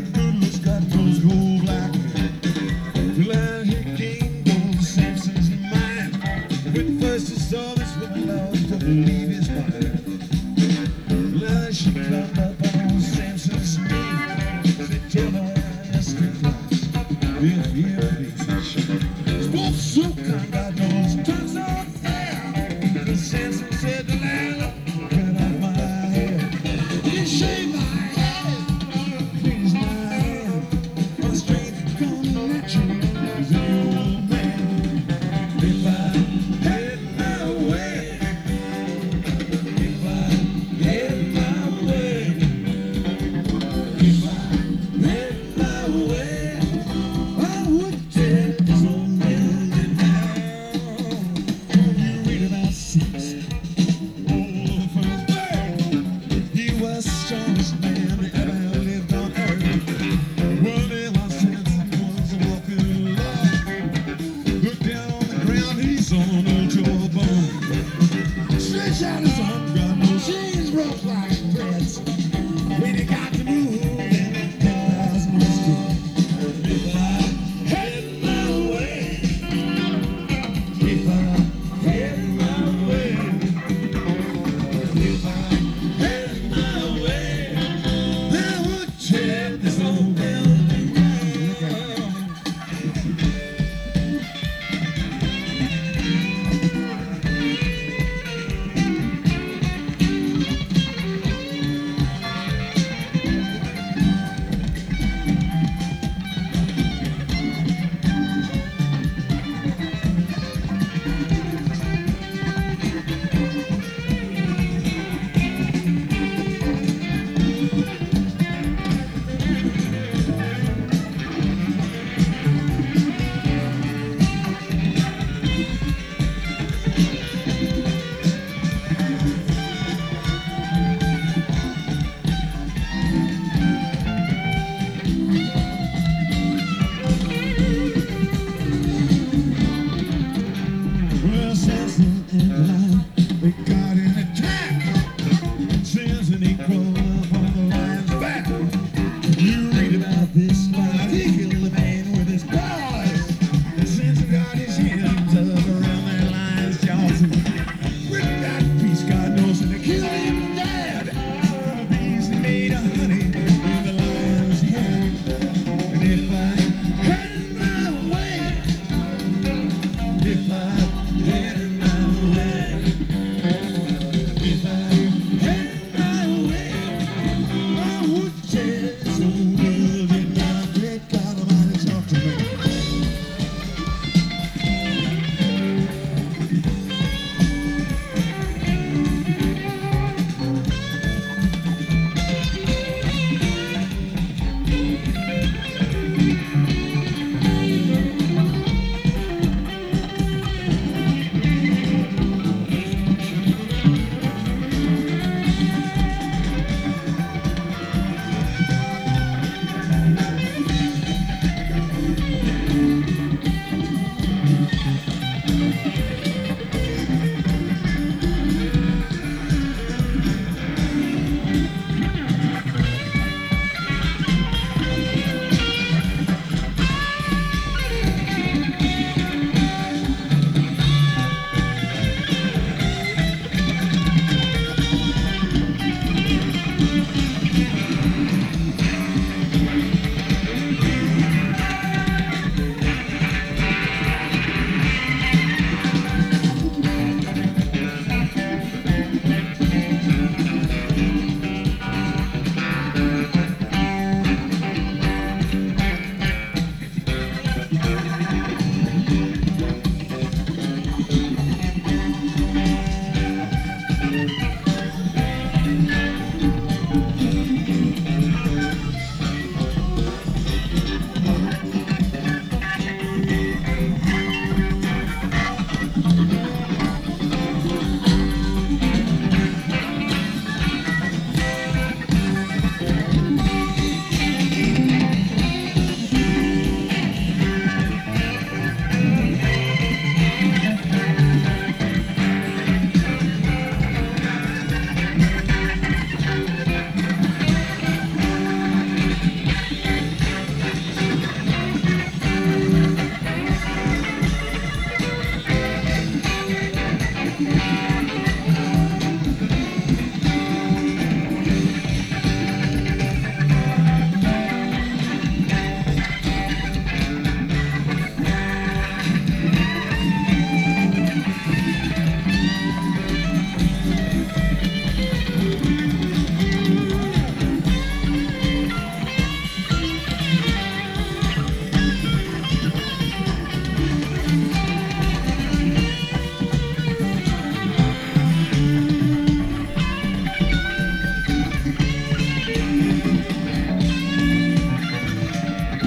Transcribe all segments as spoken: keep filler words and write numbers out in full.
Good looks got those gold black hair. Well, he came gold Samson's mind. When first he saw this woman, lost to believe his mind. Well, she climbed up on Samson's knee. Said, tell me where your street lights. If you please, spoke so kind, God knows, turns out fair. The Samson said, Delilah, cut out my hair. You shave my head, please my hand. My strength gonna let you, the old man. If I had my way, if I had my way, if I had my way, I would tear this old man down. You read about Samson, oh, the first bird. He was the strongest man that ever lived on earth. One day while Samson was walking along, looked down on the ground, he saw an old jawbone. Stretched out his arm, God knows she's broke like threads. When he got to move, and ten thousand was good. If I had my way, if I had my way, if I had my way, I would tear this old building down. Well, Samson and Delilah, they got in a trap. Samson, he crawled up on the lion's back. You read about this lion, he killed a man with his paws. And Samson got his hands up around that lion's jaws. With that piece, God knows, and they killed him dead. The bees made a honey in the lion's head. And if I had my way, if I had my way, if I had my way, I would tear this old building down. Great God Almighty, talk to me.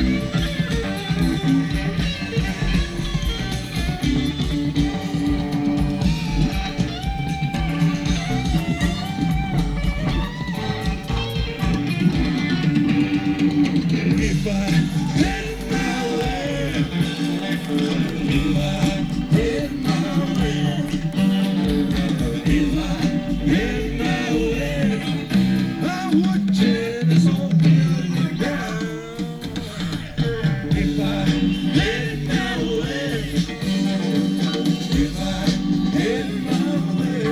If I had my way, if I had my way, if I had my way, I would tear this whole building down. If I had my way, if I had my way,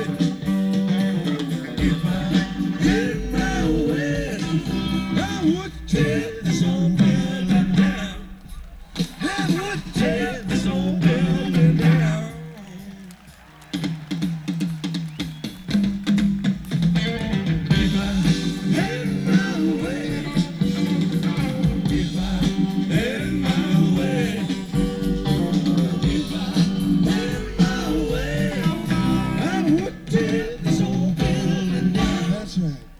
if I had my way, I would tear this whole building down. I would tear this whole building down. If I had my way, if I had my way, if I had my way, I would tear this whole building down. That's right.